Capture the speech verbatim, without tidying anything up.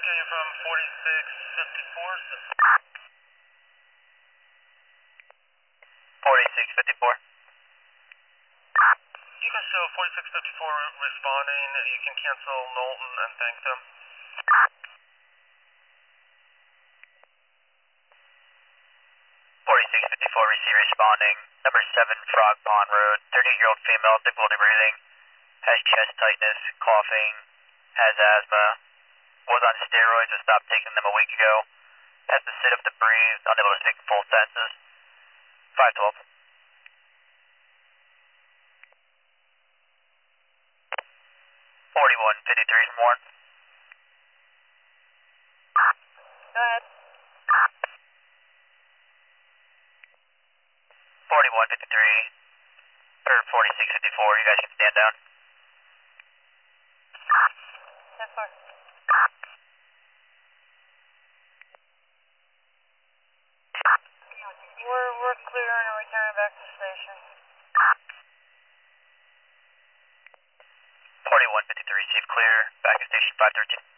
you from forty-six fifty-four. forty-six fifty-four. You can show forty-six fifty-four responding. You can cancel Knowlton and thank them. forty-six fifty-four, receive responding. Number seven Frog Pond Road, thirty-year-old female, difficulty breathing, has chest tightness, coughing, has asthma, was on steroids and stopped taking them a week ago, has to sit up to breathe, unable to speak full sentences. five twelve. forty-one fifty-three is Warren. Go ahead. forty-one fifty-three, or forty-six fifty-four, you guys can stand down. ten four. We're, we're clear and returning back to the station. forty-one fifty-three, receive clear, back to station five thirteen.